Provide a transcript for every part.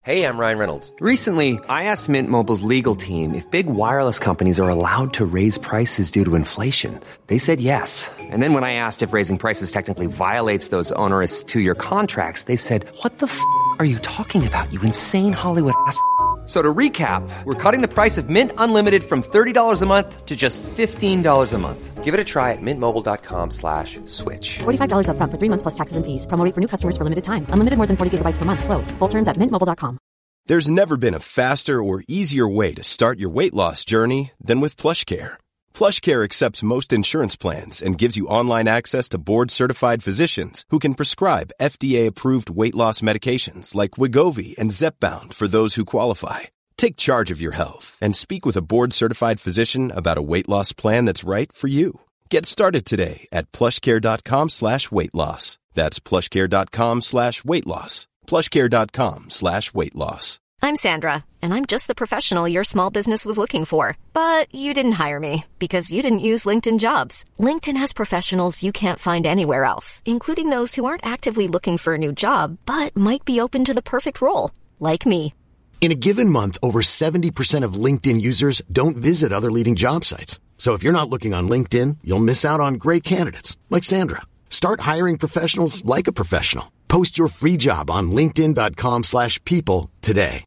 Hey, I'm Ryan Reynolds. Recently, I asked Mint Mobile's legal team if big wireless companies are allowed to raise prices due to inflation. They said yes. And then when I asked if raising prices technically violates those onerous two-year contracts, they said, "What the f*** are you talking about, you insane Hollywood ass?" So to recap, we're cutting the price of Mint Unlimited from $30 a month to just $15 a month. Give it a try at mintmobile.com/switch. $45 up front for 3 months plus taxes and fees. Promo rate for new customers for limited time. Unlimited more than 40 gigabytes per month. Slows full terms at mintmobile.com. There's never been a faster or easier way to start your weight loss journey than with PlushCare. PlushCare accepts most insurance plans and gives you online access to board-certified physicians who can prescribe FDA-approved weight loss medications like Wegovy and Zepbound for those who qualify. Take charge of your health and speak with a board-certified physician about a weight loss plan that's right for you. Get started today at plushcare.com/weight loss. That's plushcare.com/weight loss. plushcare.com/weight loss. I'm Sandra, and I'm just the professional your small business was looking for. But you didn't hire me because you didn't use LinkedIn Jobs. LinkedIn has professionals you can't find anywhere else, including those who aren't actively looking for a new job, but might be open to the perfect role, like me. In a given month, over 70% of LinkedIn users don't visit other leading job sites. So if you're not looking on LinkedIn, you'll miss out on great candidates like Sandra. Start hiring professionals like a professional. Post your free job on linkedin.com/people today.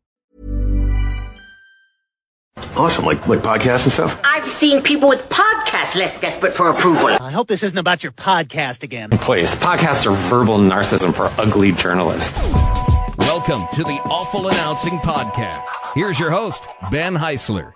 Awesome, like podcasts and stuff? I've seen people with podcasts less desperate for approval. I hope this isn't about your podcast again. Please, podcasts are verbal narcissism for ugly journalists. Welcome to the Awful Announcing Podcast. Here's your host, Ben Heisler.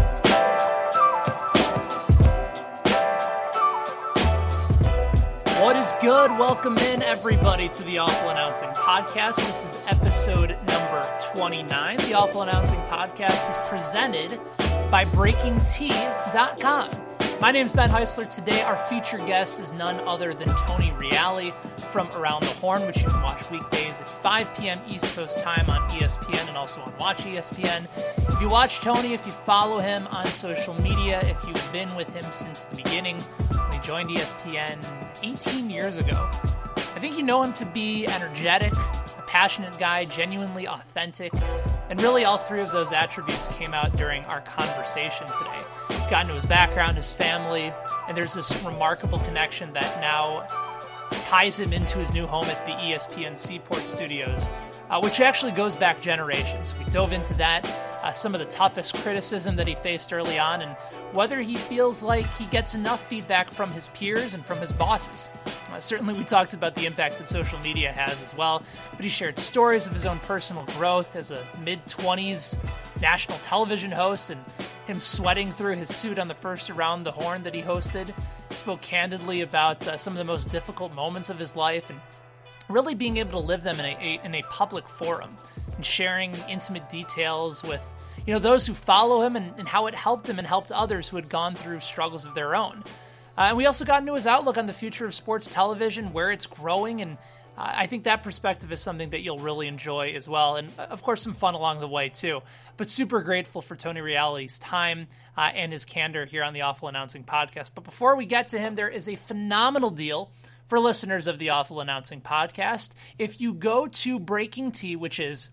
What is good? Welcome in, everybody, to the Awful Announcing Podcast. This is episode number 29. The Awful Announcing Podcast is presented by BreakingT.com. My name is Ben Heisler. Today, our featured guest is none other than Tony Reali from Around the Horn, which you can watch weekdays at 5 p.m. East Coast time on ESPN and also on Watch ESPN. If you watch Tony, if you follow him on social media, if you've been with him since the beginning, when he joined ESPN 18 years ago, I think you know him to be energetic, a passionate guy, genuinely authentic, and really all three of those attributes came out during our conversation today. Got into his background, his family, and there's this remarkable connection that now ties him into his new home at the ESPN Seaport Studios, which actually goes back generations. We dove into that, some of the toughest criticism that he faced early on, and whether he feels like he gets enough feedback from his peers and from his bosses. Certainly we talked about the impact that social media has as well, but he shared stories of his own personal growth as a mid-20s national television host and him sweating through his suit on the first Around the Horn that he hosted. He spoke candidly about some of the most difficult moments of his life and really being able to live them in a public forum and sharing intimate details with those who follow him and how it helped him and helped others who had gone through struggles of their own. And we also got into his outlook on the future of sports television, where it's growing, and I think that perspective is something that you'll really enjoy as well. And, of course, some fun along the way, too. But super grateful for Tony Reali's time and his candor here on the Awful Announcing Podcast. But before we get to him, there is a phenomenal deal for listeners of the Awful Announcing Podcast. If you go to Breaking T, which is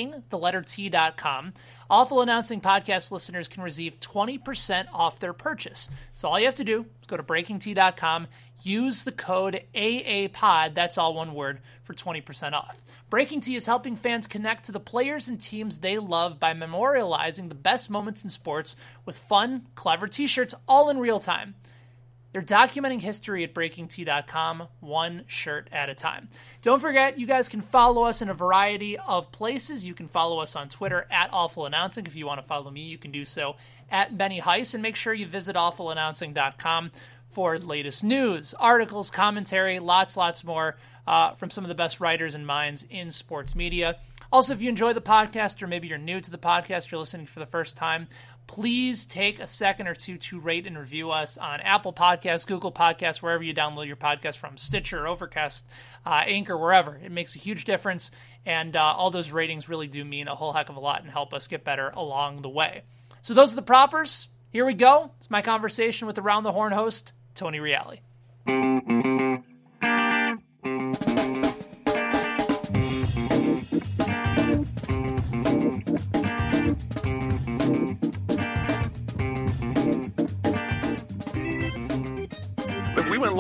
breaking.t.com, Awful Announcing Podcast listeners can receive 20% off their purchase. So all you have to do is go to breaking.t.com, use the code AAPOD, that's all one word, for 20% off. Breaking T is helping fans connect to the players and teams they love by memorializing the best moments in sports with fun, clever t-shirts all in real time. They're documenting history at BreakingT.com, one shirt at a time. Don't forget, you guys can follow us in a variety of places. You can follow us on Twitter at Awful Announcing. If you want to follow me, you can do so at Benny Heiss. And make sure you visit awfulannouncing.com for latest news, articles, commentary, lots more from some of the best writers and minds in sports media. Also, if you enjoy the podcast, or maybe you're new to the podcast, you're listening for the first time, please take a second or two to rate and review us on Apple Podcasts, Google Podcasts, wherever you download your podcast from, Stitcher, Overcast, Anchor, wherever. It makes a huge difference, and all those ratings really do mean a whole heck of a lot and help us get better along the way. So those are the propers. Here we go. It's my conversation with Around the Horn host, Tony Reali.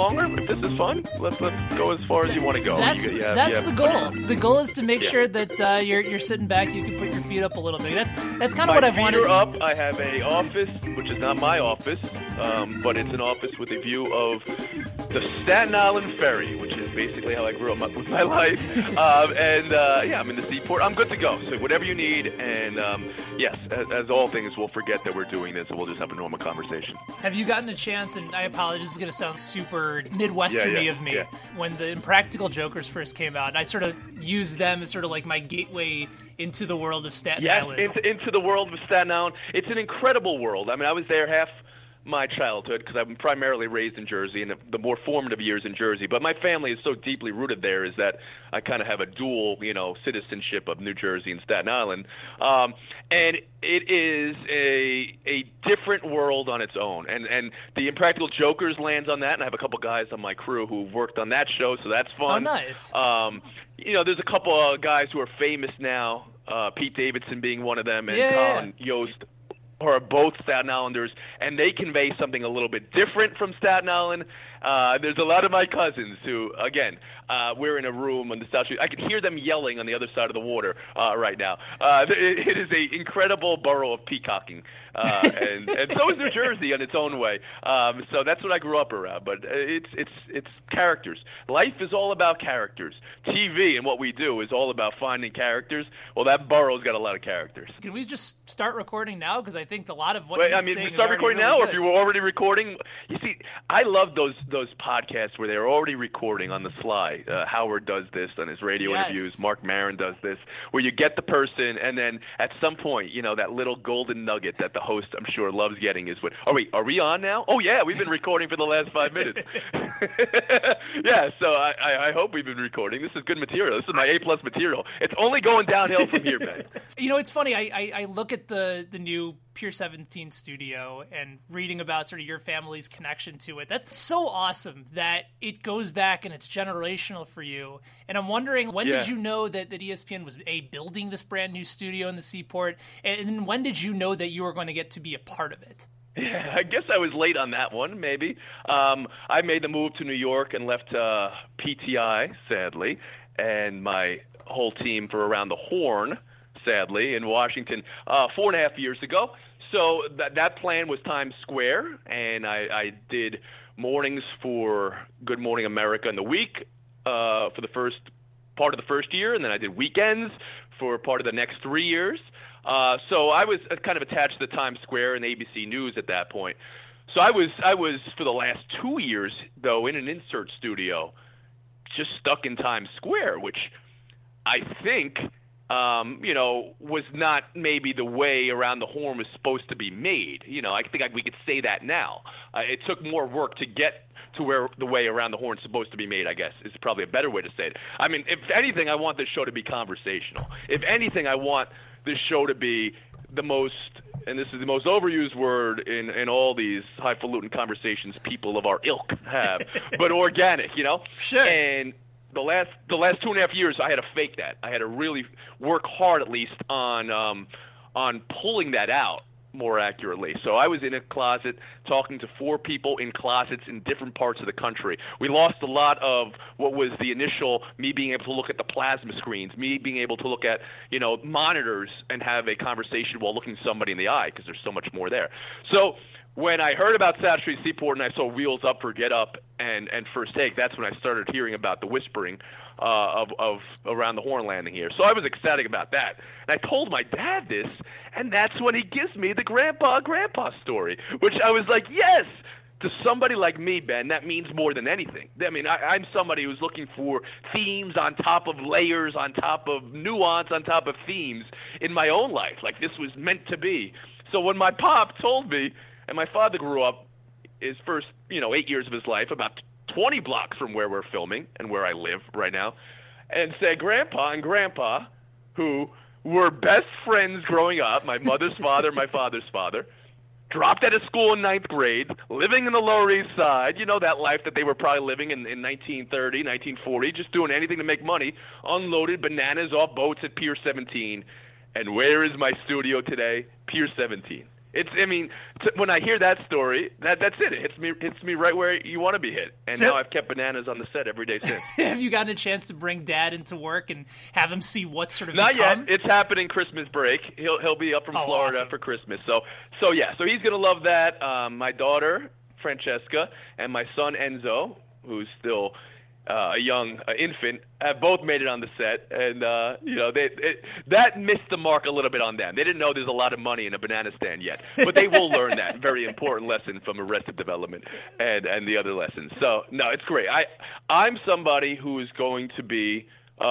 longer. If this is fun, let's go as far as you want to go. That's the goal. The goal is to make sure that you're sitting back. You can put your feet up a little bit. That's kind of what I've wanted. My feet are up. I have a office, which is not my office, but it's an office with a view of the Staten Island Ferry, which is basically how I grew up with my life. I'm in the seaport. I'm good to go. So whatever you need, and yes, as all things, we'll forget that we're doing this, and we'll just have a normal conversation. Have you gotten a chance, and I apologize, this is going to sound super Midwesterny of me, when the Impractical Jokers first came out, I sort of used them as sort of like my gateway into the world of Staten Island. Yes, into the world of Staten Island. It's an incredible world. I mean, I was there half my childhood because I'm primarily raised in Jersey and the more formative years in Jersey. But my family is so deeply rooted there is that I kind of have a dual, citizenship of New Jersey and Staten Island. And it is a different world on its own. And the Impractical Jokers lands on that, and I have a couple guys on my crew who've worked on that show, so that's fun. Oh, nice. There's a couple of guys who are famous now, Pete Davidson being one of them, and Colin Yost, who are both Staten Islanders, and they convey something a little bit different from Staten Island. There's a lot of my cousins who, again, we're in a room on the South Street. I can hear them yelling on the other side of the water right now. It is an incredible borough of peacocking, and so is New Jersey in its own way. So that's what I grew up around. But it's characters. Life is all about characters. TV and what we do is all about finding characters. Well, that borough's got a lot of characters. Can we just start recording now? Because I think a lot of what you're saying is start recording really now, good. or if you were already recording. You see, I love those podcasts where they're already recording on the sly. Howard does this on his radio interviews. Mark Maron does this, where you get the person, and then at some point, that little golden nugget that the host, I'm sure, loves getting is what, are we on now? Oh, yeah, we've been recording for the last 5 minutes. Yeah, so I hope we've been recording. This is good material. This is my A+ material. It's only going downhill from here, Ben. It's funny. I look at the new Pier 17 studio and reading about sort of your family's connection to it. That's so awesome that it goes back and it's generational for you. And I'm wondering, when did you know that ESPN was building this brand new studio in the Seaport? And when did you know that you were going to get to be a part of it? Yeah, I guess I was late on that one, maybe. I made the move to New York and left PTI, sadly, and my whole team for Around the Horn, sadly, in Washington 4.5 years ago. So that plan was Times Square, and I did mornings for Good Morning America in the week for the first part of the first year, and then I did weekends for part of the next 3 years. So I was kind of attached to the Times Square and ABC News at that point. So I was for the last 2 years, though, in an insert studio, just stuck in Times Square, which I think was not maybe the way Around the Horn was supposed to be made. I think we could say that now. It took more work to get to where the way Around the Horn is supposed to be made, I guess, is probably a better way to say it. I mean, if anything, I want this show to be conversational. If anything, I want this show to be the most, and this is the most overused word in all these highfalutin conversations people of our ilk have, but organic, Sure. And the last 2.5 years, I had to fake that. I had to really work hard, at least, on pulling that out more accurately. So I was in a closet talking to 4 people in closets in different parts of the country. We lost a lot of what was the initial me being able to look at the plasma screens, me being able to look at, monitors and have a conversation while looking somebody in the eye, because there's so much more there. So when I heard about South Street Seaport and I saw Wheels Up for Get Up and First Take, that's when I started hearing about the whispering of Around the Horn landing here. So I was ecstatic about that. And I told my dad this, and that's when he gives me the grandpa story, which I was like, yes! To somebody like me, Ben, that means more than anything. I mean, I'm somebody who's looking for themes on top of layers, on top of nuance, on top of themes in my own life. Like, this was meant to be. So when my pop told me, and my father grew up his first, 8 years of his life about 20 blocks from where we're filming and where I live right now, and said Grandpa and Grandpa, who were best friends growing up, my mother's father, my father's father, dropped out of school in 9th grade, living in the Lower East Side, that life that they were probably living in 1930, 1940, just doing anything to make money, unloaded bananas off boats at Pier 17. And where is my studio today? Pier 17. When I hear that story, that's it. It hits me right where you want to be hit. And now I've kept bananas on the set every day since. Have you gotten a chance to bring Dad into work and have him see what sort of Not yet. It's happening Christmas break. He'll be up from Florida awesome. for Christmas. So he's gonna love that. My daughter Francesca and my son Enzo, who's still a young infant, have both made it on the set, and that missed the mark a little bit on them. They didn't know there's a lot of money in a banana stand yet, but they will learn that very important lesson from Arrested Development and the other lessons. So no, it's great. I'm somebody who is going to be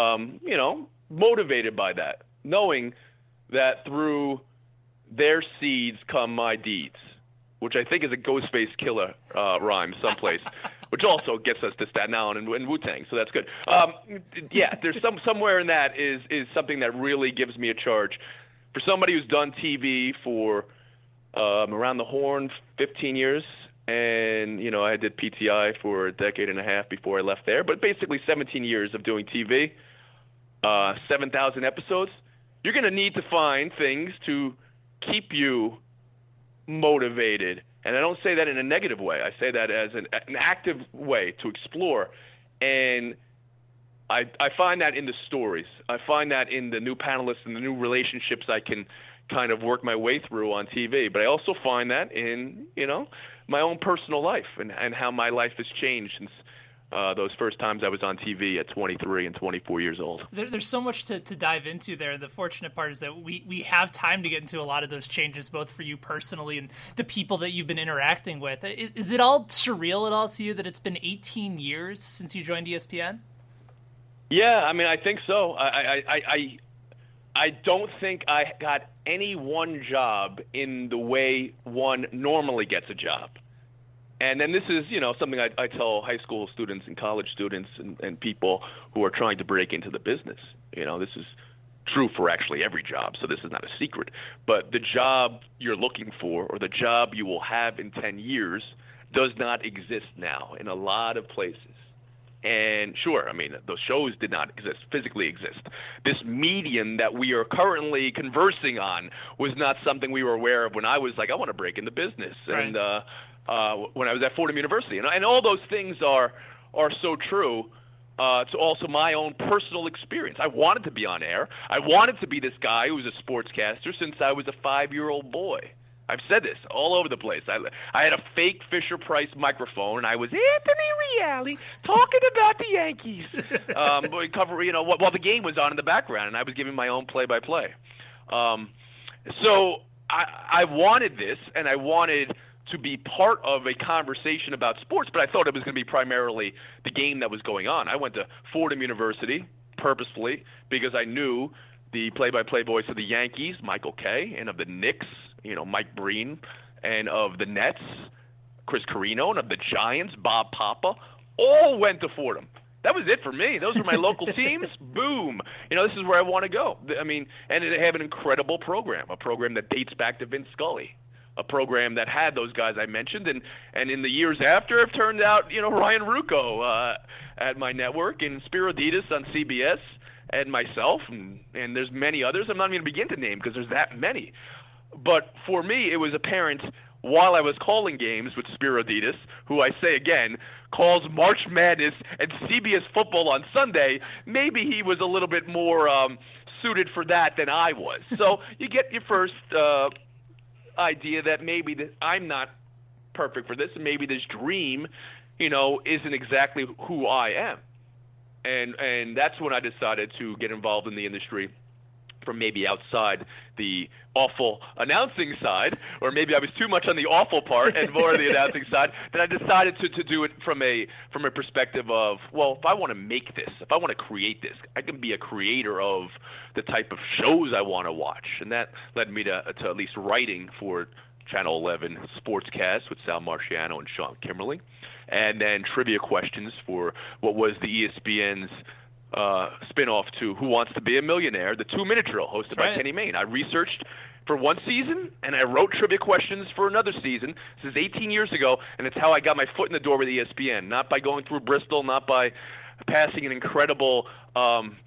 motivated by that, knowing that through their seeds come my deeds, which I think is a Ghostface Killer rhyme someplace. Which also gets us to Staten Island and Wu-Tang, so that's good. There's somewhere in that is something that really gives me a charge. For somebody who's done TV for around the horn 15 years, and I did PTI for a decade and a half before I left there, but basically 17 years of doing TV, 7,000 episodes, you're going to need to find things to keep you motivated. And I don't say that in a negative way. I say that as an active way to explore. And I find that in the stories. I find that in the new panelists and the new relationships I can kind of work my way through on TV. But I also find that in, my own personal life and how my life has changed since those first times I was on TV at 23 and 24 years old. There's so much to dive into there. The fortunate part is that we have time to get into a lot of those changes, both for you personally and the people that you've been interacting with. Is it all surreal at all to you that it's been 18 years since you joined ESPN? Yeah, I think so. I don't think I got any one job in the way one normally gets a job. And then this is, something I tell high school students and college students and people who are trying to break into the business. This is true for actually every job, so this is not a secret. But the job you're looking for or the job you will have in 10 years does not exist now in a lot of places. And sure, those shows did not physically exist. This medium that we are currently conversing on was not something we were aware of when I was like, I want to break into business. Right. And when I was at Fordham University. And all those things are so true to also my own personal experience. I wanted to be on air. I wanted to be this guy who was a sportscaster since I was a 5-year-old boy. I've said this all over the place. I had a fake Fisher-Price microphone, and I was Anthony Reale talking about the Yankees. While the game was on in the background, and I was giving my own play-by-play. So I wanted this, and I wanted to be part of a conversation about sports, but I thought it was going to be primarily the game that was going on. I went to Fordham University purposefully because I knew the play-by-play voice of the Yankees, Michael Kay, and of the Knicks, Mike Breen, and of the Nets, Chris Carino, and of the Giants, Bob Papa, all went to Fordham. That was it for me. Those were my local teams. Boom. This is where I want to go. And they have an incredible program, a program that dates back to Vince Scully. A program that had those guys I mentioned, and in the years after, it turned out, Ryan Ruocco at my network, and Spiro Dedes on CBS, and myself, and there's many others. I'm not even going to begin to name because there's that many. But for me, it was apparent while I was calling games with Spiro Dedes, who I say again, calls March Madness and CBS football on Sunday, maybe he was a little bit more suited for that than I was. So you get your first idea that maybe I'm not perfect for this, and maybe this dream, isn't exactly who I am. And that's when I decided to get involved in the industry from maybe outside the awful announcing side, or maybe I was too much on the awful part and more on the announcing side, then I decided to do it from a perspective of, well, if I want to make this, if I want to create this, I can be a creator of the type of shows I want to watch. And that led me to at least writing for Channel 11 Sportscast with Sal Marciano and Sean Kimmerly, and then trivia questions for what was the ESPN's spin-off to Who Wants to Be a Millionaire, the 2-minute drill hosted by Kenny Mayne. I researched for one season, and I wrote trivia questions for another season. This is 18 years ago, and it's how I got my foot in the door with ESPN, not by going through Bristol, not by passing an incredible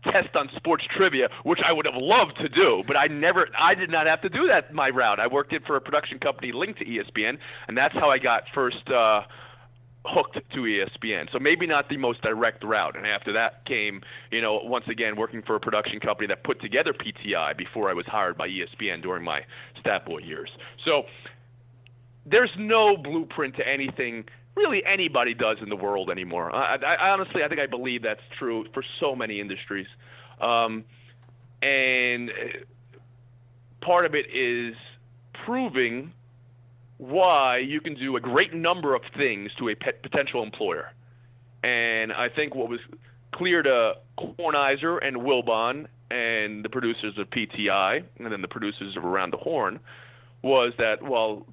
test on sports trivia, which I would have loved to do, but I did not have to do that my route. I worked for a production company linked to ESPN, and that's how I got first hooked to ESPN. So maybe not the most direct route. And after that came, once again, working for a production company that put together PTI before I was hired by ESPN during my Stat Boy years. So there's no blueprint to anything really anybody does in the world anymore. I honestly, I think I believe that's true for so many industries. And part of it is proving why you can do a great number of things to a potential employer. And I think what was clear to Kornheiser and Wilbon and the producers of PTI and then the producers of Around the Horn was that, well,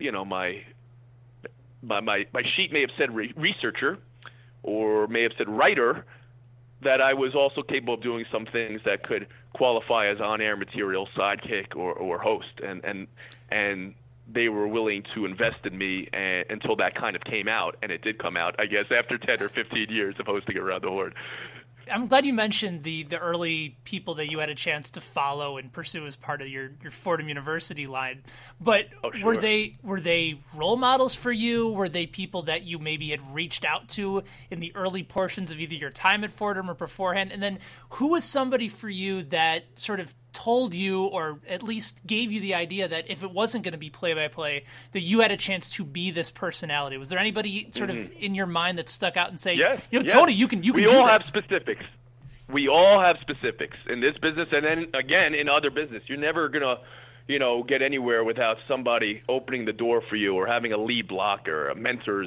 my sheet may have said researcher or may have said writer, that I was also capable of doing some things that could qualify as on-air material, sidekick, or host. And they were willing to invest in me until that kind of came out, and it did come out, I guess, after 10 or 15 years of hosting Around the Horn. I'm glad you mentioned the early people that you had a chance to follow and pursue as part of your Fordham University line. But sure. were they role models for you? Were they people that you maybe had reached out to in the early portions of either your time at Fordham or beforehand? And then who was somebody for you that sort of told you or at least gave you the idea that if it wasn't going to be play-by-play, that you had a chance to be this personality? Was there anybody sort of in your mind that stuck out and say, Tony, you can do this? We all have specifics. We all have specifics in this business, and then, again, in other business. You're never going to, get anywhere without somebody opening the door for you or having a lead blocker, a mentors,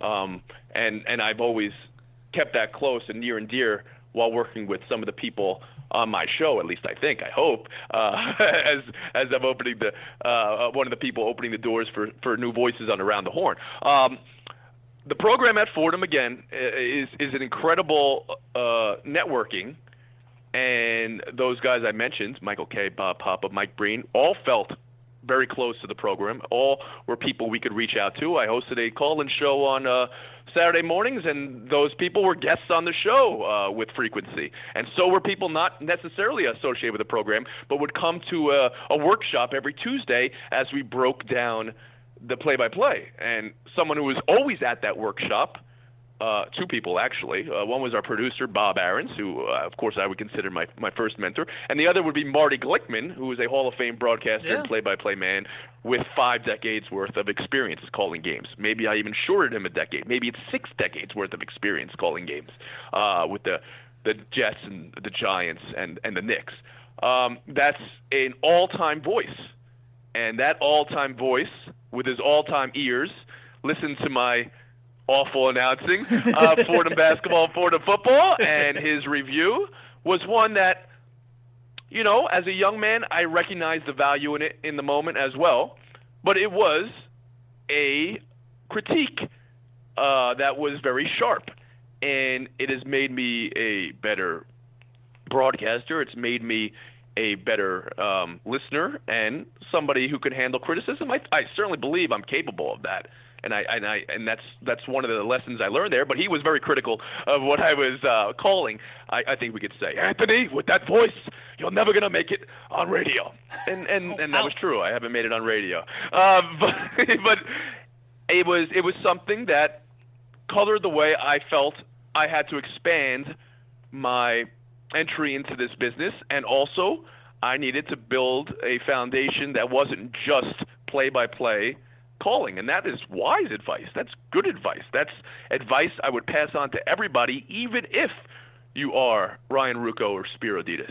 and I've always kept that close and near and dear while working with some of the people on my show, at least I hope, as I'm opening one of the people opening the doors for new voices on Around the Horn. The program at Fordham, again, is an incredible networking, and those guys I mentioned, Michael Kay, Bob Papa, Mike Breen, all felt very close to the program. All were people we could reach out to. I hosted a call-in show on Saturday mornings, and those people were guests on the show with frequency. And so were people not necessarily associated with the program, but would come to a workshop every Tuesday as we broke down the play-by-play. And someone who was always at that workshop, two people actually. One was our producer, Bob Aarons, who, of course, I would consider my first mentor. And the other would be Marty Glickman, who is a Hall of Fame broadcaster and play-by-play man with 5 decades worth of experience calling games. Maybe I even shorted him a decade. Maybe it's 6 decades worth of experience calling games with the Jets and the Giants and the Knicks. That's an all-time voice. And that all-time voice, with his all-time ears, listen to my awful announcing Fordham basketball, Fordham football, and his review was one that, as a young man, I recognized the value in it in the moment as well. But it was a critique that was very sharp, and it has made me a better broadcaster. It's made me a better listener and somebody who can handle criticism. I certainly believe I'm capable of that. And that's one of the lessons I learned there. But he was very critical of what I was calling. I think we could say, Anthony, with that voice, you're never going to make it on radio. And that was true. I haven't made it on radio. But it was something that colored the way I felt I had to expand my entry into this business, and also I needed to build a foundation that wasn't just play-by-play calling, and that is wise advice. That's good advice. That's advice I would pass on to everybody, even if you are Ryan Ruocco or Spiro Dedes.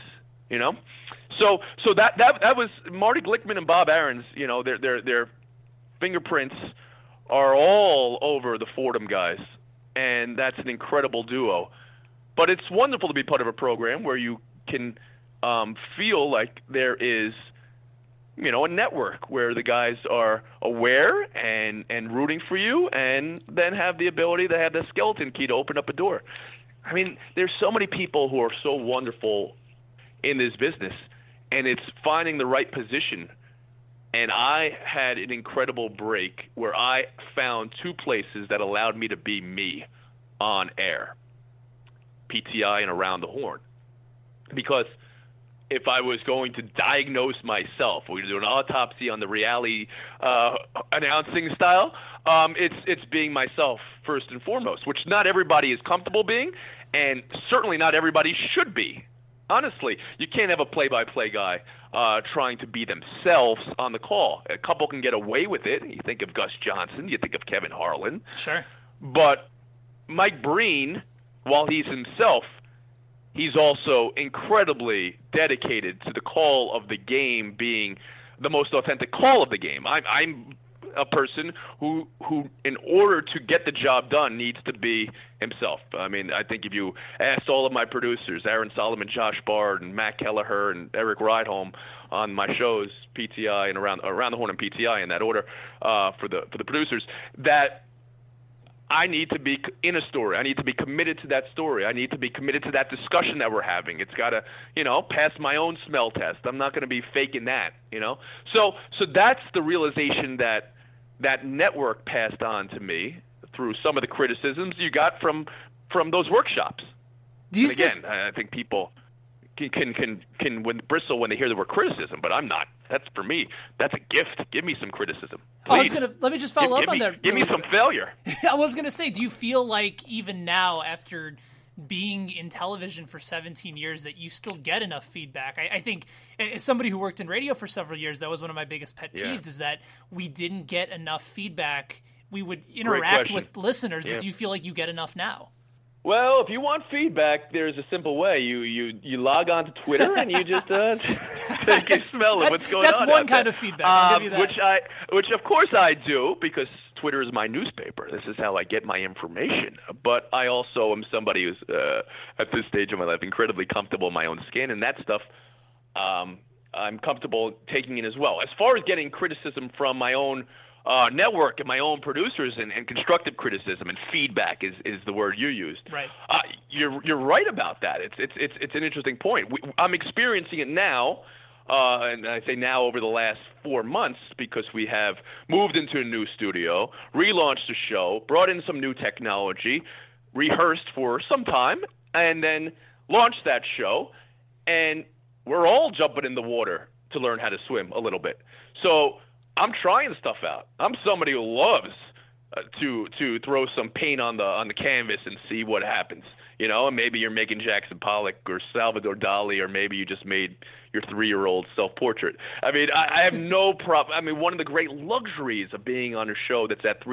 So that was Marty Glickman and Bob Aarons. Their fingerprints are all over the Fordham guys, and that's an incredible duo. But it's wonderful to be part of a program where you can feel like there is, a network where the guys are aware and rooting for you, and then have the ability to have the skeleton key to open up a door. I mean, there's so many people who are so wonderful in this business, and it's finding the right position. And I had an incredible break where I found 2 places that allowed me to be me on air. PTI and Around the Horn. because if I was going to diagnose myself, we're going to do an autopsy on the reality announcing style, it's being myself first and foremost, which not everybody is comfortable being, and certainly not everybody should be. Honestly, you can't have a play-by-play guy trying to be themselves on the call. A couple can get away with it. You think of Gus Johnson. You think of Kevin Harlan. Sure. But Mike Breen, while he's himself, he's also incredibly dedicated to the call of the game being the most authentic call of the game. I'm a person who, in order to get the job done, needs to be himself. I mean, I think if you asked all of my producers, Aaron Solomon, Josh Bard, and Matt Kelleher, and Eric Rydholm on my shows, PTI and Around the Horn and PTI in that order, for the producers, that I need to be in a story. I need to be committed to that story. I need to be committed to that discussion that we're having. It's got to, pass my own smell test. I'm not going to be faking that, So that's the realization that network passed on to me through some of the criticisms you got from those workshops. I think people can bristle when they hear the word criticism, but I'm not. That's, for me, that's a gift. Give me some criticism. Let me just follow up on that. Give me some failure. I was going to say, do you feel like even now, after being in television for 17 years, that you still get enough feedback? I think, as somebody who worked in radio for several years, that was one of my biggest pet peeves, is that we didn't get enough feedback. We would interact with listeners, but do you feel like you get enough now? Well, if you want feedback, there's a simple way. You log on to Twitter and you just take a smell of what's going on. That's one kind of feedback. I'll give you that. Which of course I do, because Twitter is my newspaper. This is how I get my information. But I also am somebody who's at this stage of my life incredibly comfortable in my own skin, and that stuff I'm comfortable taking in as well. As far as getting criticism from my own network and my own producers and constructive criticism and feedback is the word you used. Right. You're right about that. It's an interesting point. I'm experiencing it now, and I say now over the last 4 months, because we have moved into a new studio, relaunched the show, brought in some new technology, rehearsed for some time, and then launched that show. And we're all jumping in the water to learn how to swim a little bit. So I'm trying stuff out. I'm somebody who loves to throw some paint on the canvas and see what happens. And maybe you're making Jackson Pollock or Salvador Dali, or maybe you just made your 3-year-old self-portrait. I mean, I have no problem. I mean, one of the great luxuries of being on a show that's at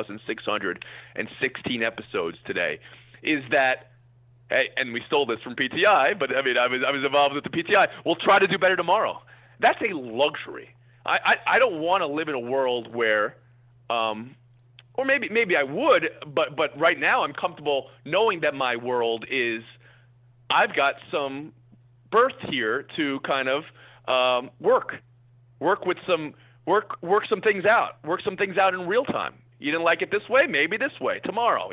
3,616 episodes today is that, hey, and we stole this from PTI, but I mean, I was involved with the PTI. We'll try to do better tomorrow. That's a luxury. I don't want to live in a world where, or maybe I would, but right now I'm comfortable knowing that my world is, I've got some birth here to kind of work some things out, work some things out in real time. You didn't like it this way, maybe this way tomorrow.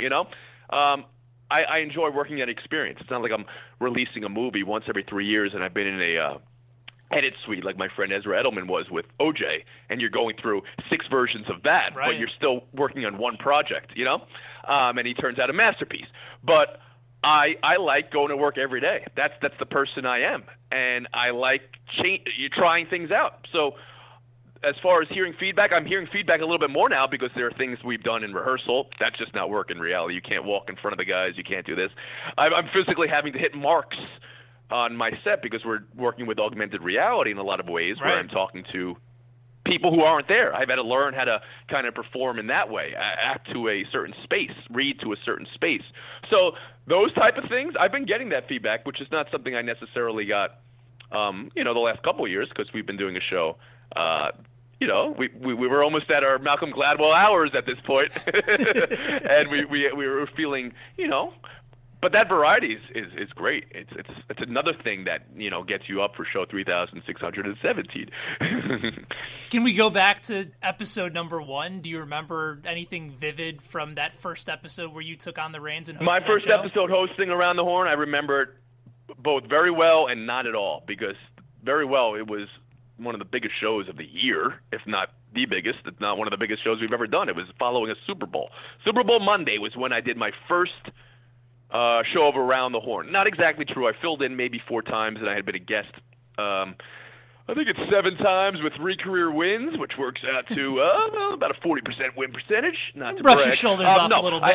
I enjoy working that experience. It's not like I'm releasing a movie once every 3 years and I've been in a edit suite like my friend Ezra Edelman was with OJ, and you're going through 6 versions of that, right, but you're still working on one project, and he turns out a masterpiece. But I like going to work every day. That's the person I am, and I like trying things out. So as far as hearing feedback, I'm hearing feedback a little bit more now because there are things we've done in rehearsal. That's just not work in reality. You can't walk in front of the guys. You can't do this. I'm physically having to hit marks on my set because we're working with augmented reality in a lot of ways, right, where I'm talking to people who aren't there. I've had to learn how to kind of perform in that way, act to a certain space, read to a certain space. So those type of things, I've been getting that feedback, which is not something I necessarily got, the last couple of years, because we've been doing a show. We were almost at our Malcolm Gladwell hours at this point, and we were feeling, but that variety is great. It's another thing that gets you up for show 3,617. Can we go back to episode number 1? Do you remember anything vivid from that first episode where you took on the reins and hosted my that first show? episode hosting Around the Horn? I remember it both very well and not at all, because very well it was one of the biggest shows of the year, if not the biggest. It's not one of the biggest shows we've ever done. It was following a Super Bowl. Super Bowl Monday was when I did my first show of Around the Horn. Not exactly true. I filled in maybe 4 times, and I had been a guest. I think it's 7 times with 3 career wins, which works out to about a 40% win percentage. Not to brush brag. your shoulders off a little bit.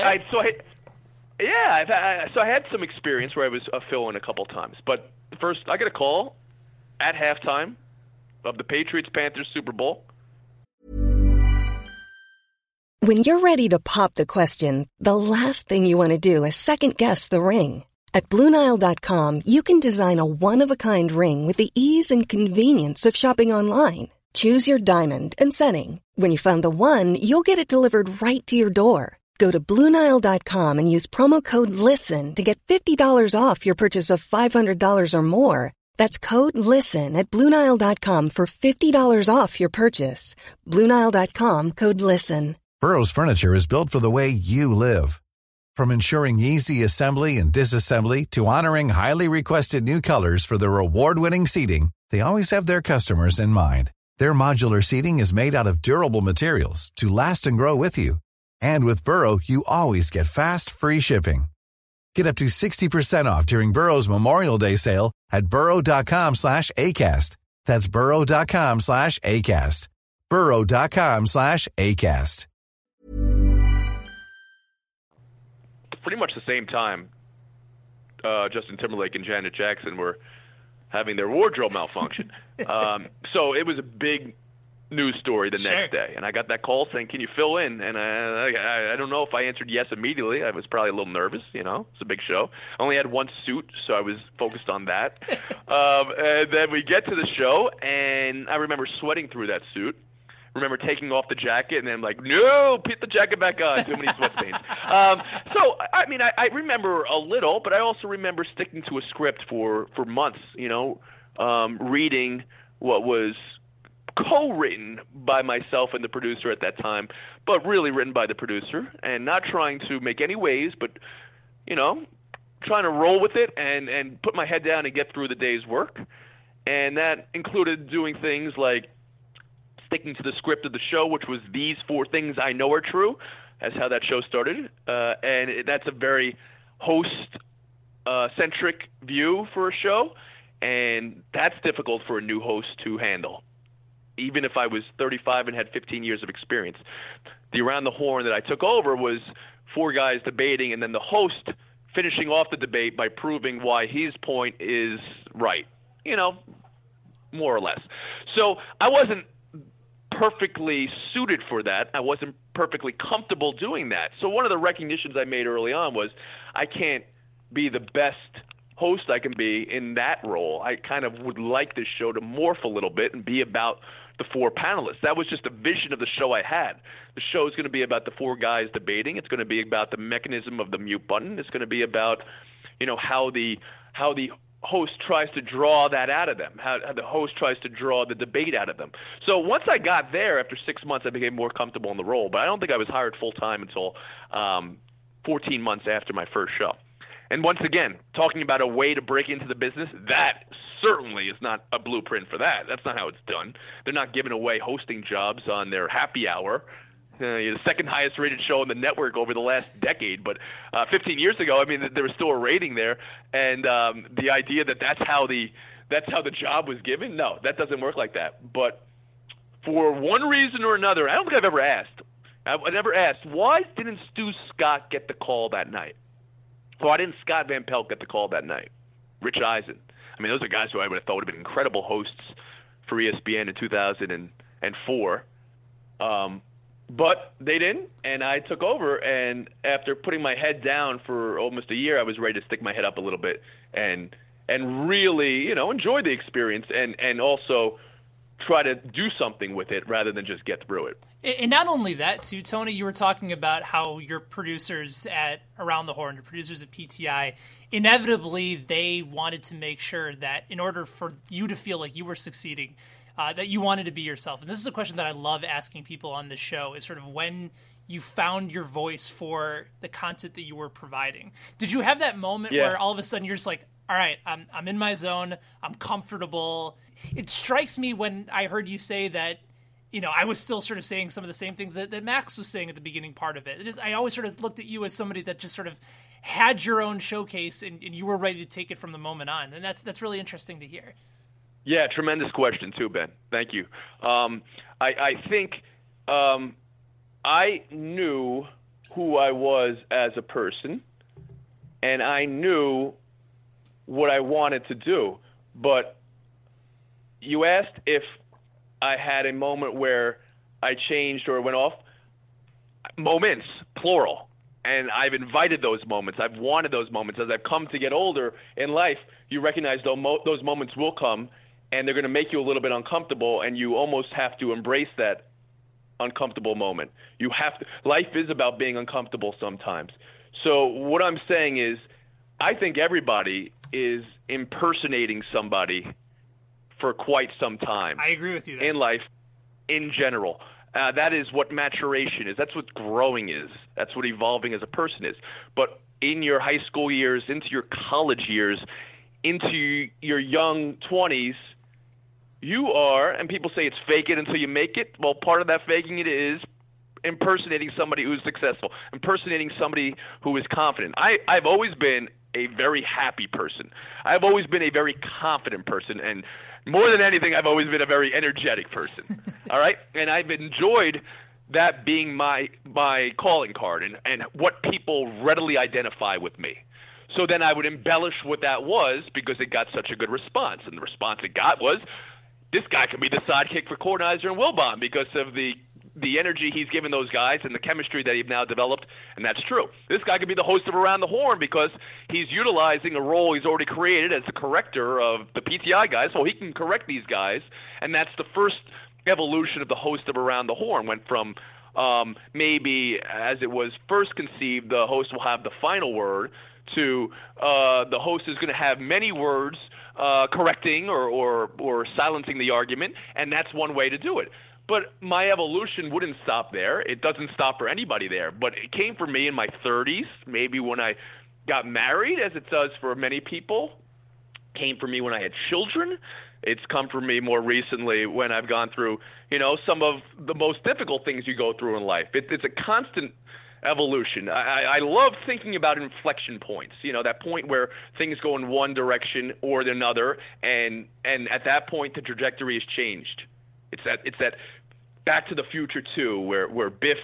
I had some experience where I was a fill-in a couple times. But first, I got a call at halftime of the Patriots-Panthers Super Bowl. When you're ready to pop the question, the last thing you want to do is second-guess the ring. At BlueNile.com, you can design a one-of-a-kind ring with the ease and convenience of shopping online. Choose your diamond and setting. When you find the one, you'll get it delivered right to your door. Go to BlueNile.com and use promo code LISTEN to get $50 off your purchase of $500 or more. That's code LISTEN at BlueNile.com for $50 off your purchase. BlueNile.com, code LISTEN. Burrow's furniture is built for the way you live. From ensuring easy assembly and disassembly to honoring highly requested new colors for their award-winning seating, they always have their customers in mind. Their modular seating is made out of durable materials to last and grow with you. And with Burrow, you always get fast, free shipping. Get up to 60% off during Burrow's Memorial Day sale at burrow.com/ACAST. That's burrow.com/ACAST. burrow.com/ACAST. Pretty much the same time, Justin Timberlake and Janet Jackson were having their wardrobe malfunction. So it was a big news story the next day. And I got that call saying, can you fill in? And I don't know if I answered yes immediately. I was probably a little nervous, It's a big show. I only had one suit, so I was focused on that. And then we get to the show, and I remember sweating through that suit. Remember taking off the jacket and then like, no, put the jacket back on. Too many sweat stains. So, I mean, I remember a little, but I also remember sticking to a script for months, reading what was co-written by myself and the producer at that time, but really written by the producer, and not trying to make any waves, but, trying to roll with it and put my head down and get through the day's work. And that included doing things like sticking to the script of the show, which was these 4 things I know are true. That's how that show started. And that's a very host-centric view for a show, and that's difficult for a new host to handle, even if I was 35 and had 15 years of experience. The Around the Horn that I took over was 4 guys debating, and then the host finishing off the debate by proving why his point is right, more or less. So I wasn't perfectly suited for that. I wasn't perfectly comfortable doing that. So one of the recognitions I made early on was I can't be the best host I can be in that role. I kind of would like this show to morph a little bit and be about the 4 panelists. That was just a vision of the show I had. The show is going to be about the 4 guys debating. It's going to be about the mechanism of the mute button. It's going to be about, how the host tries to draw that out of them, how the host tries to draw the debate out of them. So once I got there, after 6 months, I became more comfortable in the role. But I don't think I was hired full-time until 14 months after my first show. And once again, talking about a way to break into the business, that certainly is not a blueprint for that. That's not how it's done. They're not giving away hosting jobs on their happy hour. The second highest rated show on the network over the last decade. But 15 years ago, there was still a rating there. And the idea that that's how the job was given, no, that doesn't work like that. But for one reason or another, I don't think I've ever asked. I never asked, why didn't Stu Scott get the call that night? Why didn't Scott Van Pelt get the call that night? Rich Eisen. Those are guys who I would have thought would have been incredible hosts for ESPN in 2004. But they didn't, and I took over. And after putting my head down for almost a year, I was ready to stick my head up a little bit and really, enjoy the experience and also try to do something with it rather than just get through it. And not only that, too, Tony, you were talking about how your producers at Around the Horn, your producers at PTI, inevitably they wanted to make sure that in order for you to feel like you were succeeding, that you wanted to be yourself. And this is a question that I love asking people on the show, is sort of when you found your voice for the content that you were providing. Did you have that moment where all of a sudden you're just like, all right, I'm in my zone, I'm comfortable? It strikes me when I heard you say that, I was still sort of saying some of the same things that Max was saying at the beginning part of it. I always sort of looked at you as somebody that just sort of had your own showcase and you were ready to take it from the moment on. And that's really interesting to hear. Yeah, tremendous question too, Ben. Thank you. I think I knew who I was as a person, and I knew what I wanted to do. But you asked if I had a moment where I changed or went off. Moments, plural. And I've invited those moments. I've wanted those moments. As I've come to get older in life, you recognize those moments will come, and they're going to make you a little bit uncomfortable, and you almost have to embrace that uncomfortable moment. You have to. Life is about being uncomfortable sometimes. So what I'm saying is, I think everybody is impersonating somebody for quite some time. I agree with you there. In life, in general. That is what maturation is. That's what growing is. That's what evolving as a person is. But in your high school years, into your college years, into your young 20s, you are, and people say it's fake it until you make it. Well, part of that faking it is impersonating somebody who's successful, impersonating somebody who is confident. I've always been a very happy person. I've always been a very confident person, and more than anything, I've always been a very energetic person. All right? And I've enjoyed that being my calling card and what people readily identify with me. So then I would embellish what that was because it got such a good response. And the response it got was, this guy could be the sidekick for Kornheiser and Wilbon because of the energy he's given those guys and the chemistry that he's now developed, and that's true. This guy could be the host of Around the Horn because he's utilizing a role he's already created as the corrector of the PTI guys, so he can correct these guys, and that's the first evolution of the host of Around the Horn. Went from maybe, as it was first conceived, the host will have the final word, to the host is going to have many words correcting or silencing the argument, and that's one way to do it. But my evolution wouldn't stop there. It doesn't stop for anybody there. But it came for me in my 30s, maybe when I got married, as it does for many people. It came for me when I had children. It's come for me more recently when I've gone through, some of the most difficult things you go through in life. It's a constant evolution. I love thinking about inflection points, that point where things go in one direction or another, and at that point the trajectory has changed. It's that Back to the Future 2 where Biff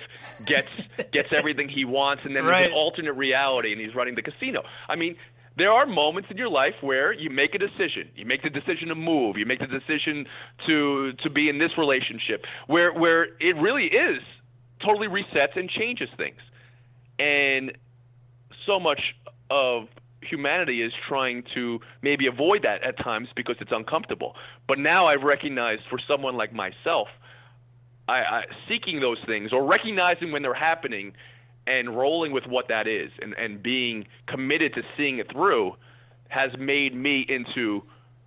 gets everything he wants, and then right. There's an alternate reality and he's running the casino. I mean, there are moments in your life where you make a decision. You make the decision to move. You make the decision to be in this relationship where it really is totally resets and changes things. And so much of humanity is trying to maybe avoid that at times because it's uncomfortable. But now I've recognized for someone like myself, I seeking those things or recognizing when they're happening and rolling with what that is and being committed to seeing it through has made me into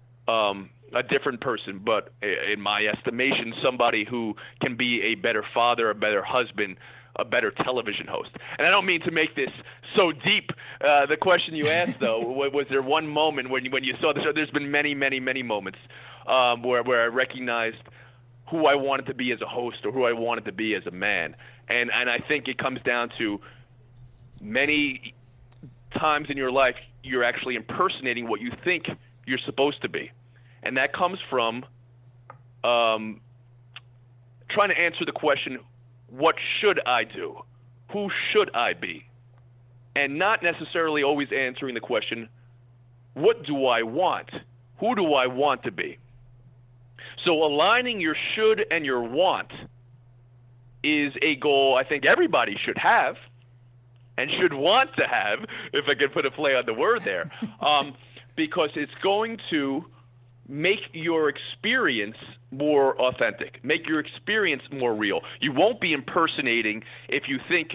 a different person, but in my estimation, somebody who can be a better father, a better husband, a better television host. And I don't mean to make this so deep. The question you asked, though, was there one moment when you saw the show? There's been many, many, many moments where I recognized who I wanted to be as a host or who I wanted to be as a man. And I think it comes down to many times in your life you're actually impersonating what you think you're supposed to be. And that comes from trying to answer the question, what should I do? Who should I be? And not necessarily always answering the question, what do I want? Who do I want to be? So aligning your should and your want is a goal I think everybody should have and should want to have, if I could put a play on the word there, because it's going to make your experience more authentic, make your experience more real. You won't be impersonating if you think,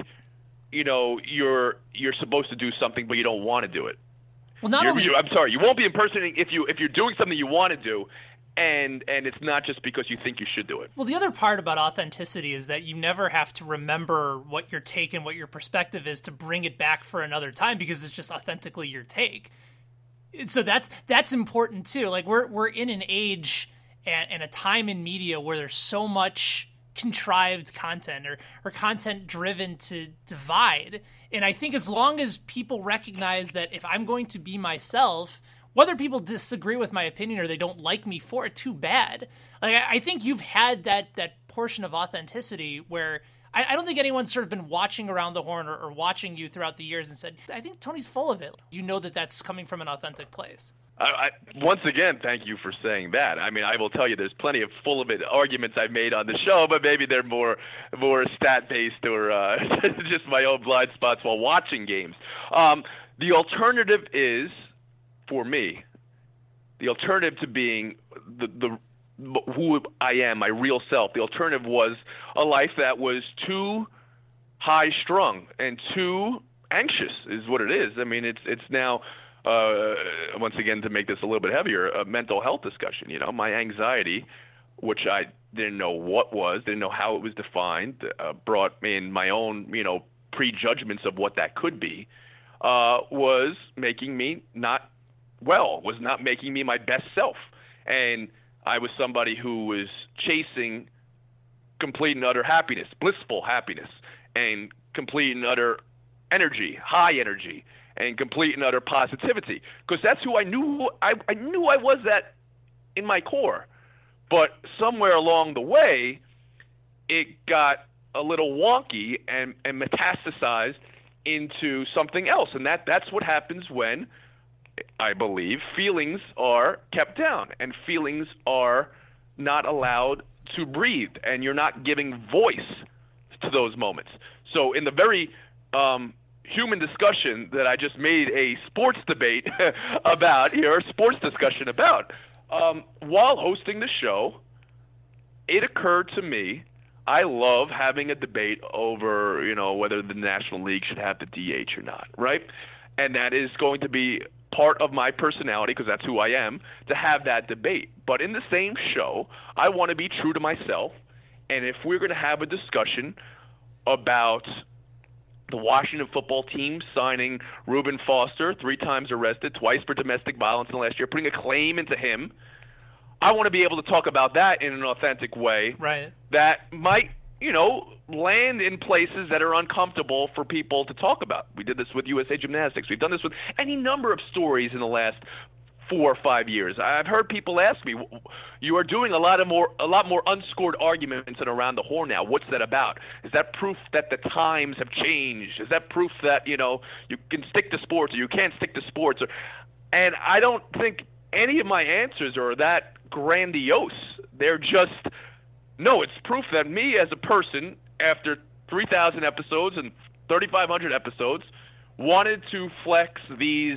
you're supposed to do something but you don't want to do it. Well, you won't be impersonating if you're doing something you want to do, and it's not just because you think you should do it. Well, the other part about authenticity is that you never have to remember what your take and what your perspective is to bring it back for another time because it's just authentically your take. So that's important too. Like we're in an age and a time in media where there's so much contrived content or content driven to divide. And I think as long as people recognize that if I'm going to be myself, whether people disagree with my opinion or they don't like me for it, too bad. Like, I think you've had that portion of authenticity where I don't think anyone's sort of been watching Around the Horn or watching you throughout the years and said, I think Tony's full of it. You know that that's coming from an authentic place. Once again, thank you for saying that. I mean, I will tell you there's plenty of full of it arguments I've made on the show, but maybe they're more stat-based or just my own blind spots while watching games. The alternative is, for me, the alternative to being the who I am, my real self, the alternative was a life that was too high-strung and too anxious is what it is. I mean, it's now, once again, to make this a little bit heavier, a mental health discussion. You know, my anxiety, which I didn't know what was, didn't know how it was defined, brought in my own, prejudgments of what that could be, was making me not well, was not making me my best self. And I was somebody who was chasing complete and utter happiness, blissful happiness, and complete and utter energy, high energy, and complete and utter positivity. Because that's who I knew. I knew I was that in my core. But somewhere along the way, it got a little wonky and metastasized into something else. And that's what happens when, I believe, feelings are kept down and feelings are not allowed to breathe, and you're not giving voice to those moments. So in the very human discussion that I just made a sports debate about here, a sports discussion about, while hosting the show, it occurred to me, I love having a debate over, whether the National League should have the DH or not, right? And that is going to be part of my personality, because that's who I am, to have that debate. But in the same show, I want to be true to myself. And if we're going to have a discussion about the Washington football team signing Reuben Foster, 3 times arrested, twice for domestic violence in the last year, putting a claim into him, I want to be able to talk about that in an authentic way. Right. That might, land in places that are uncomfortable for people to talk about. We did this with USA Gymnastics. We've done this with any number of stories in the last 4 or 5 years. I've heard people ask me, you are doing a lot more unscored arguments in Around the Horn now. What's that about? Is that proof that the times have changed? Is that proof that, you can stick to sports or you can't stick to sports? And I don't think any of my answers are that grandiose. They're just, no, it's proof that me as a person, after 3,000 episodes and 3,500 episodes, wanted to flex these,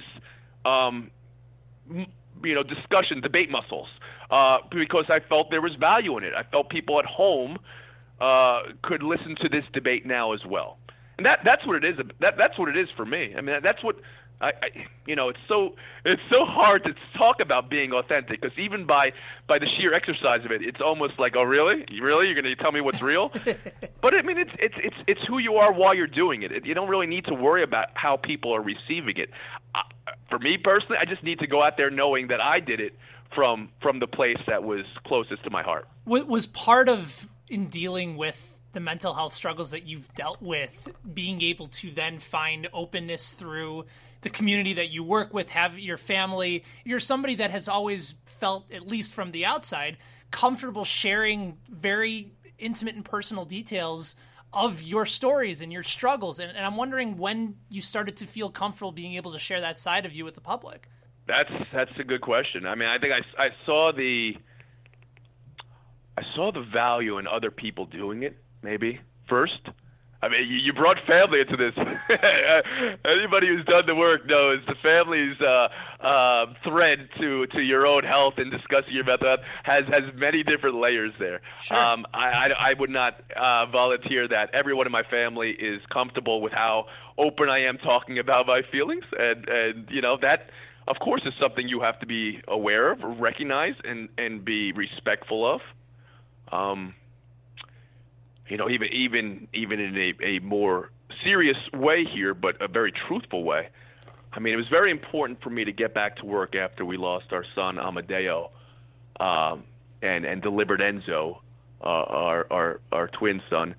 discussion, debate muscles, because I felt there was value in it. I felt people at home could listen to this debate now as well, and that's what it is. That's what it is for me. I mean, that's what it's so hard to talk about being authentic, because even by the sheer exercise of it, it's almost like, oh, really? You're going to tell me what's real? But I mean, it's who you are while you're doing it. You don't really need to worry about how people are receiving it. For me personally, I just need to go out there knowing that I did it from the place that was closest to my heart. Was part of, in dealing with the mental health struggles that you've dealt with, being able to then find openness through the community that you work with, have your family? You're somebody that has always felt, at least from the outside, comfortable sharing very intimate and personal details of your stories and your struggles. And I'm wondering when you started to feel comfortable being able to share that side of you with the public. That's a good question. I mean, I think I saw the value in other people doing it, maybe, first. I mean, you brought family into this. Anybody who's done the work knows the family's thread to your own health and discussing your mental health has many different layers there. Sure. I would not volunteer that everyone in my family is comfortable with how open I am talking about my feelings, and that, of course, is something you have to be aware of, recognize, and be respectful of. Even in a more serious way here, but a very truthful way. I mean, it was very important for me to get back to work after we lost our son Amadeo, and delivered Enzo our twin son,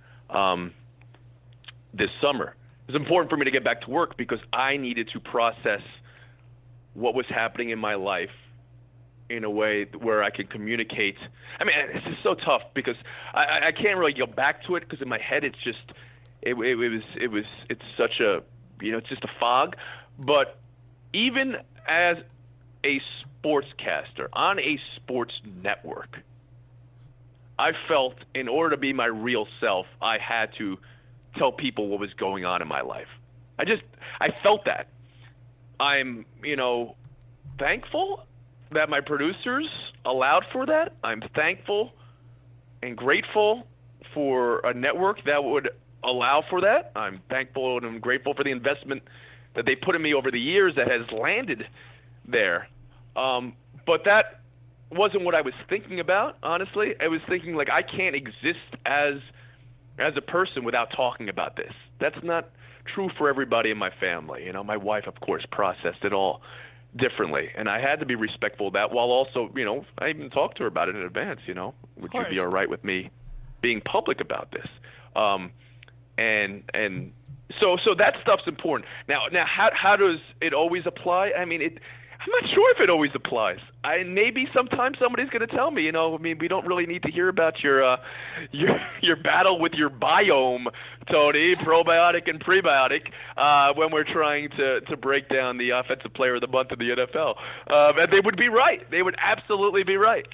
this summer. It was important for me to get back to work because I needed to process what was happening in my life in a way where I could communicate. I mean, this is so tough because I can't really go back to it because in my head it's just it's such a, it's just a fog. But even as a sportscaster on a sports network, I felt in order to be my real self, I had to tell people what was going on in my life. I felt that. I'm, thankful that my producers allowed for that. I'm thankful and grateful for a network that would allow for that. I'm thankful and I'm grateful for the investment that they put in me over the years that has landed there. But that wasn't what I was thinking about, honestly. I was thinking, I can't exist as a person without talking about this. That's not true for everybody in my family. My wife, of course, processed it all differently, and I had to be respectful of that while also, I even talked to her about it in advance, would you be all right with me being public about this? And so that stuff's important. Now how does it always apply? I mean, I'm not sure if it always applies. Maybe sometimes somebody's going to tell me, we don't really need to hear about your battle with your biome, Tony, probiotic and prebiotic, when we're trying to break down the offensive player of the month in the NFL. And they would be right. They would absolutely be right.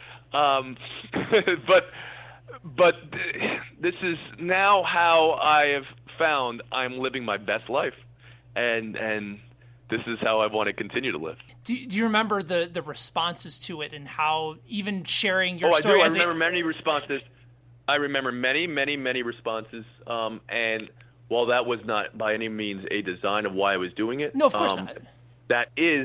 But this is now how I have found I'm living my best life, and this is how I want to continue to live. Do you remember the responses to it and how even sharing your story? I do. I remember many responses. I remember many, many, many responses. And while that was not by any means a design of why I was doing it, no, of course not. But it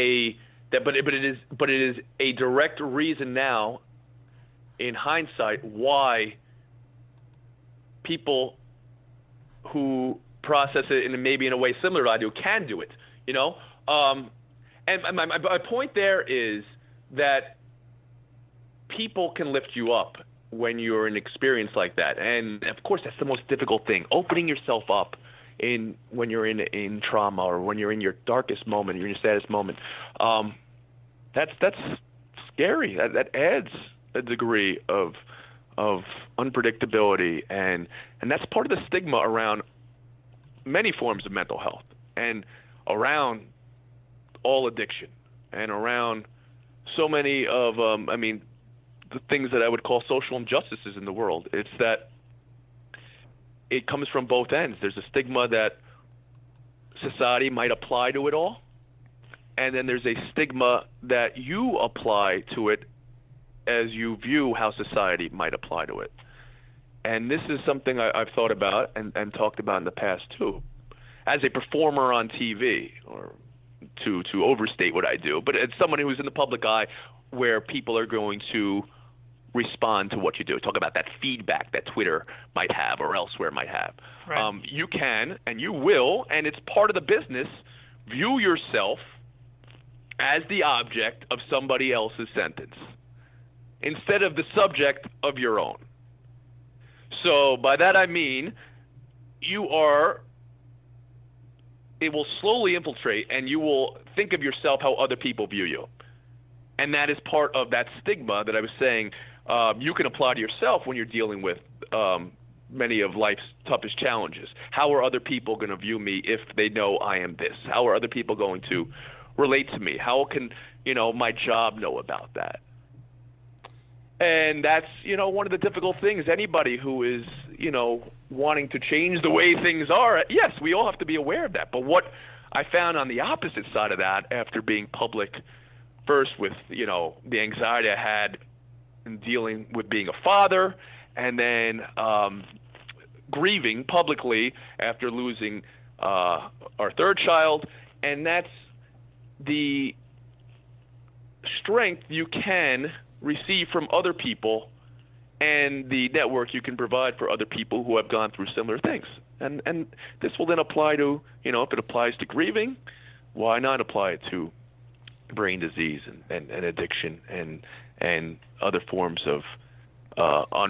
is a direct reason now, in hindsight, why people who process it maybe in a way similar to I do can do it. And my point there is that people can lift you up when you're in an experience like that. And, of course, that's the most difficult thing, opening yourself up when you're in trauma or when you're in your darkest moment, you're in your saddest moment. That's scary. That adds a degree of unpredictability, and that's part of the stigma around many forms of mental health and around all addiction and around so many of the things that I would call social injustices in the world. It's that it comes from both ends. There's a stigma that society might apply to it all, and then there's a stigma that you apply to it as you view how society might apply to it. And this is something I've thought about and talked about in the past too. As a performer on TV, or to overstate what I do, but as someone who's in the public eye where people are going to respond to what you do, talk about that feedback that Twitter might have or elsewhere might have. Right. You can, and you will, and it's part of the business, view yourself as the object of somebody else's sentence instead of the subject of your own. So by that I mean it will slowly infiltrate, and you will think of yourself how other people view you. And that is part of that stigma that I was saying you can apply to yourself when you're dealing with many of life's toughest challenges. How are other people going to view me if they know I am this? How are other people going to relate to me? How can, my job know about that? And that's, one of the difficult things. Anybody who is, wanting to change the way things are, yes, we all have to be aware of that. But what I found on the opposite side of that, after being public first with, the anxiety I had in dealing with being a father, and then grieving publicly after losing our third child, and that's the strength you can receive from other people and the network you can provide for other people who have gone through similar things. And this will then apply to, if it applies to grieving, why not apply it to brain disease and addiction and other forms of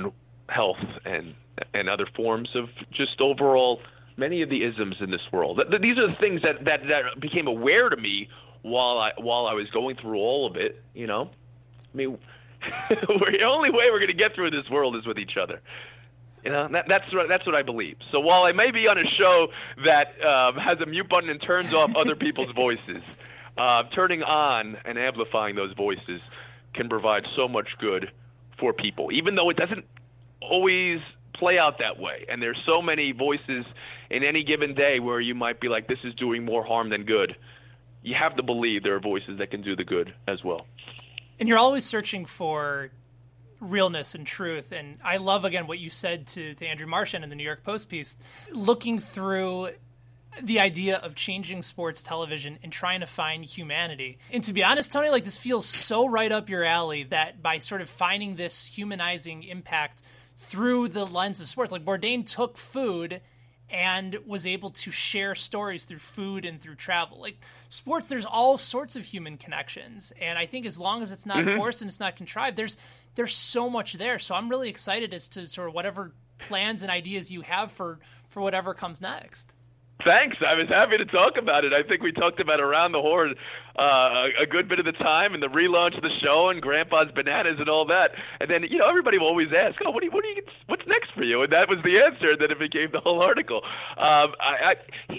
health and other forms of just overall many of the isms in this world. These are the things that became aware to me while I was going through all of it. You know, I mean, the only way we're going to get through this world is with each other. You know, that's what I believe. So while I may be on a show that has a mute button and turns off other people's voices, turning on and amplifying those voices can provide so much good for people, even though it doesn't always play out that way. And there's so many voices in any given day where you might be like, this is doing more harm than good. You have to believe there are voices that can do the good as well. And you're always searching for realness and truth. And I love, again, what you said to Andrew Marchand in the New York Post piece, looking through the idea of changing sports television and trying to find humanity. And to be honest, Tony, like, this feels so right up your alley, that by sort of finding this humanizing impact through the lens of sports, like Bourdain took food and was able to share stories through food and through travel. Like sports, there's all sorts of human connections. And I think as long as it's not forced and it's not contrived, there's so much there. So I'm really excited as to sort of whatever plans and ideas you have for whatever comes next. Thanks. I was happy to talk about it. I think we talked about Around the Horn a good bit of the time, and the relaunch of the show, and Grandpa's Bananas, and all that. And then, you know, everybody will always ask, "Oh, what's next for you?" And that was the answer. And then it became the whole article. I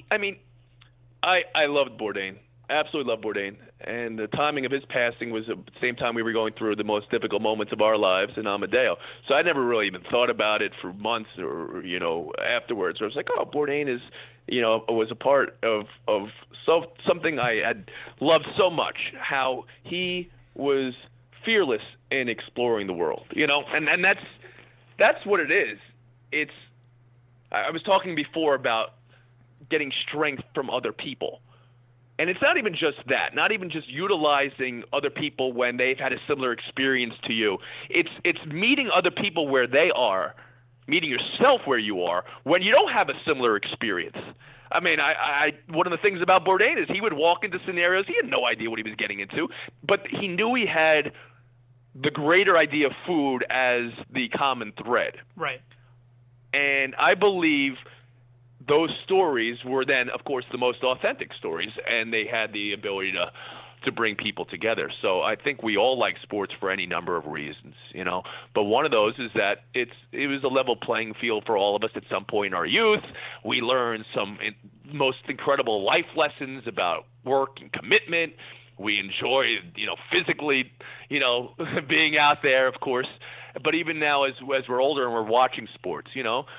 loved Bourdain. Absolutely loved Bourdain. And the timing of his passing was at the same time we were going through the most difficult moments of our lives in Amadeo. So I never really even thought about it for months or, you know, afterwards. I was like, oh, Bourdain is, you know, was a part of something I had loved so much, how he was fearless in exploring the world, you know, and that's what it is. I was talking before about getting strength from other people. And it's not even just that, not even just utilizing other people when they've had a similar experience to you. It's meeting other people where they are, meeting yourself where you are when you don't have a similar experience. I mean, I one of the things about Bourdain is he would walk into scenarios, he had no idea what he was getting into, but he knew he had the greater idea of food as the common thread. Right. And I believe those stories were then, of course, the most authentic stories, and they had the ability to bring people together. So I think we all like sports for any number of reasons, you know. But one of those is that it was a level playing field for all of us at some point in our youth. We learned some most incredible life lessons about work and commitment. We enjoy, you know, physically, you know, being out there, of course. But even now, as we're older and we're watching sports, you know,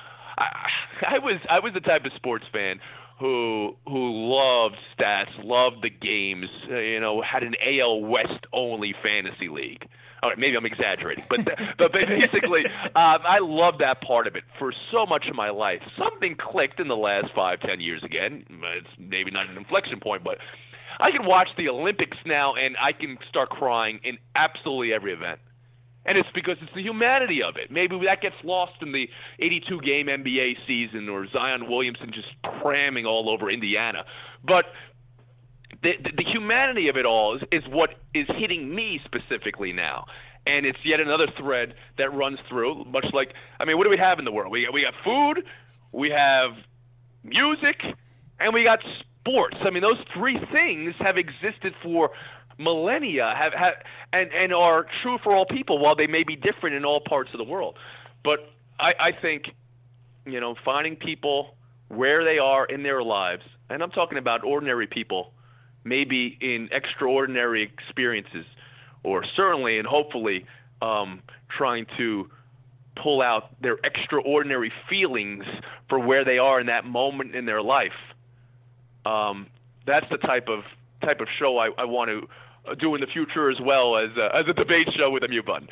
I was the type of sports fan who loved stats, loved the games, you know, had an AL West only fantasy league. All right, maybe I'm exaggerating, but basically, I loved that part of it for so much of my life. Something clicked in the last 5-10 years again. It's maybe not an inflection point, but I can watch the Olympics now and I can start crying in absolutely every event. And it's because it's the humanity of it. Maybe that gets lost in the 82-game NBA season or Zion Williamson just cramming all over Indiana. But the humanity of it all is what is hitting me specifically now. And it's yet another thread that runs through, much like, I mean, what do we have in the world? We got food, we have music, and we got sports. I mean, those three things have existed for millennia and are true for all people, while they may be different in all parts of the world. But I think, you know, finding people where they are in their lives, and I'm talking about ordinary people, maybe in extraordinary experiences, or certainly and hopefully trying to pull out their extraordinary feelings for where they are in that moment in their life. That's the type of show I want to do in the future, as well as a debate show with a mute button.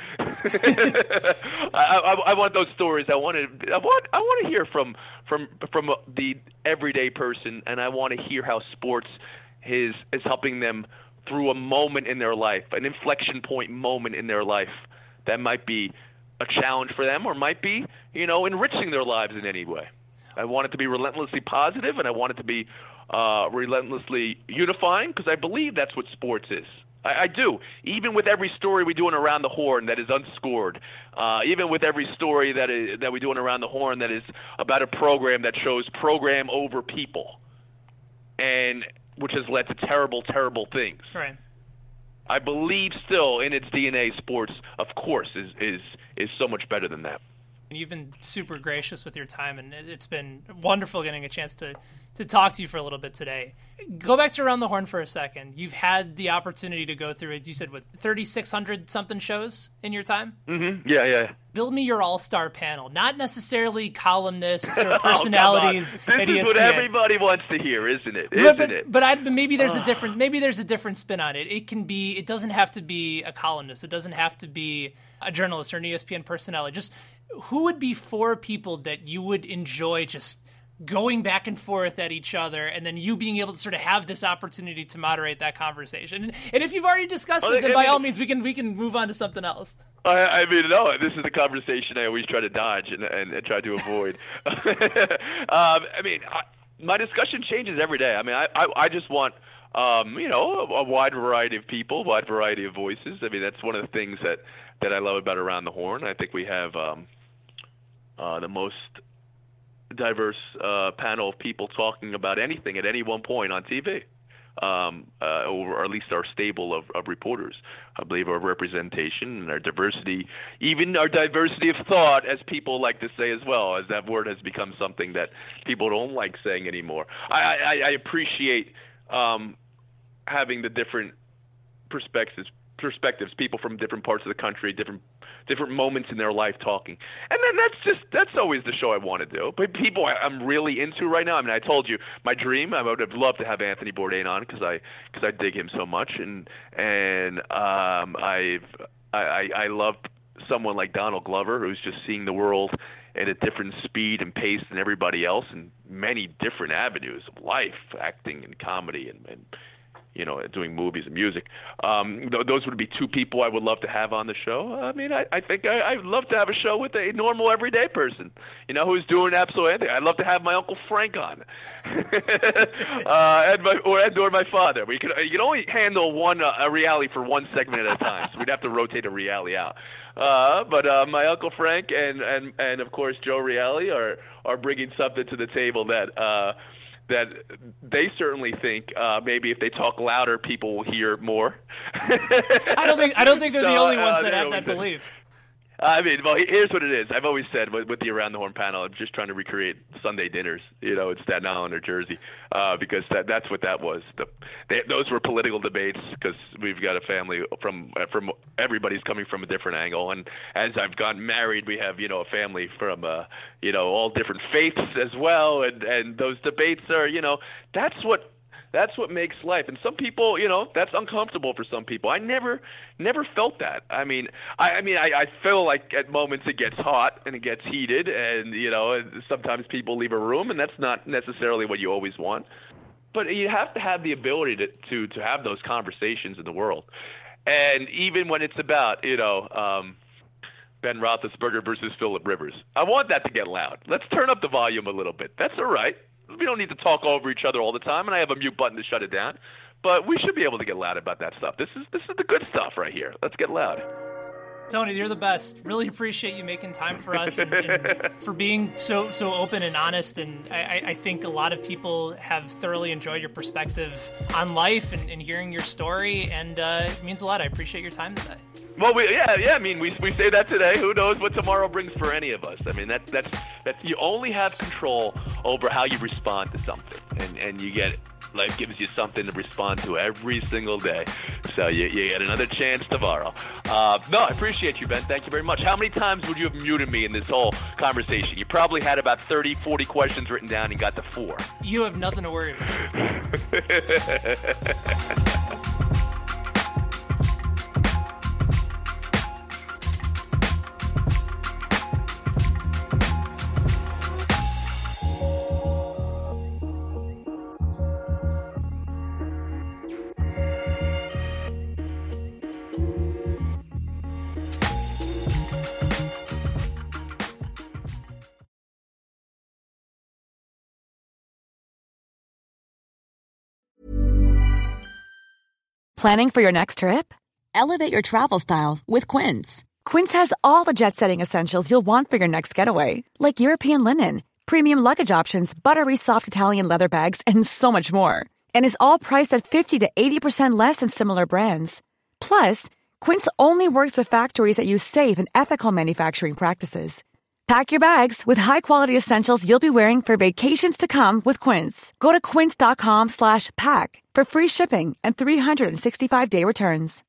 I want those stories. I want to hear from the everyday person, and I want to hear how sports is helping them through a moment in their life, an inflection point moment in their life that might be a challenge for them, or might be, you know, enriching their lives in any way. I want it to be relentlessly positive, and I want it to be relentlessly unifying, because I believe that's what sports is. I do. Even with every story we do in Around the Horn that is unscored, even with every story that we do in Around the Horn that is about a program that shows program over people, and which has led to terrible, terrible things. Right. I believe still in its DNA, sports, of course, is so much better than that. You've been super gracious with your time, and it's been wonderful getting a chance to talk to you for a little bit today. Go back to Around the Horn for a second. You've had the opportunity to go through, as you said, 3,600-something shows in your time? Mm-hmm. Yeah. Build me your all-star panel, not necessarily columnists or personalities. This is what everybody wants to hear, isn't it? But maybe there's a different. Maybe there's a different spin on it. It doesn't have to be a columnist. It doesn't have to be a journalist or an ESPN personality. Just who would be 4 people that you would enjoy just going back and forth at each other, and then you being able to sort of have this opportunity to moderate that conversation? And if you've already discussed it, then by all means we can move on to something else. I mean, no, this is the conversation I always try to dodge and try to avoid. My discussion changes every day. I mean, I just want a wide variety of people, wide variety of voices. I mean, that's one of the things that I love about Around the Horn. I think we have the most diverse panel of people talking about anything at any one point on TV, or at least our stable of reporters. I believe our representation and our diversity, even our diversity of thought, as people like to say as well, as that word has become something that people don't like saying anymore. I appreciate having the different perspectives, people from different parts of the country, different moments in their life talking. And then that's always the show I want to do. But people I'm really into right now, I mean, I told you, my dream, I would have loved to have Anthony Bourdain on because I dig him so much. And I love someone like Donald Glover, who's just seeing the world at a different speed and pace than everybody else in many different avenues of life, acting and comedy and doing movies and music. Those would be 2 people I would love to have on the show. I mean, I think I'd love to have a show with a normal, everyday person, who's doing absolutely anything. I'd love to have my Uncle Frank on, or my father. You can only handle a reality for one segment at a time, so we'd have to rotate a reality out. But my Uncle Frank and of course Joe Reale are bringing something to the table that they certainly think maybe if they talk louder, people will hear more. I don't think they're the only ones that have that belief. I mean, well, here's what it is. I've always said with the Around the Horn panel, I'm just trying to recreate Sunday dinners, in Staten Island or Jersey, because that's what that was. Those were political debates because we've got a family from everybody's coming from a different angle, and as I've gotten married, we have a family from all different faiths as well, and those debates are that's what makes life. And some people, that's uncomfortable for some people. I never felt that. I mean, I feel like at moments it gets hot and it gets heated, and sometimes people leave a room, and that's not necessarily what you always want. But you have to have the ability to have those conversations in the world. And even when it's about, Ben Roethlisberger versus Phillip Rivers, I want that to get loud. Let's turn up the volume a little bit. That's all right. We don't need to talk over each other all the time, and I have a mute button to shut it down. But we should be able to get loud about that stuff. This is the good stuff right here. Let's get loud. Tony, you're the best. Really appreciate you making time for us and for being so open and honest. And I think a lot of people have thoroughly enjoyed your perspective on life and hearing your story, and it means a lot. I appreciate your time today. Well, I mean, we say that today. Who knows what tomorrow brings for any of us? I mean, that's you only have control over how you respond to something, and you get life gives you something to respond to every single day. So you get another chance tomorrow. No, I appreciate you, Ben. Thank you very much. How many times would you have muted me in this whole conversation? You probably had about 30, 40 questions written down and got to 4. You have nothing to worry about. Planning for your next trip? Elevate your travel style with Quince. Quince has all the jet-setting essentials you'll want for your next getaway, like European linen, premium luggage options, buttery soft Italian leather bags, and so much more. And is all priced at 50 to 80% less than similar brands. Plus, Quince only works with factories that use safe and ethical manufacturing practices. Pack your bags with high-quality essentials you'll be wearing for vacations to come with Quince. Go to quince.com/pack for free shipping and 365-day returns.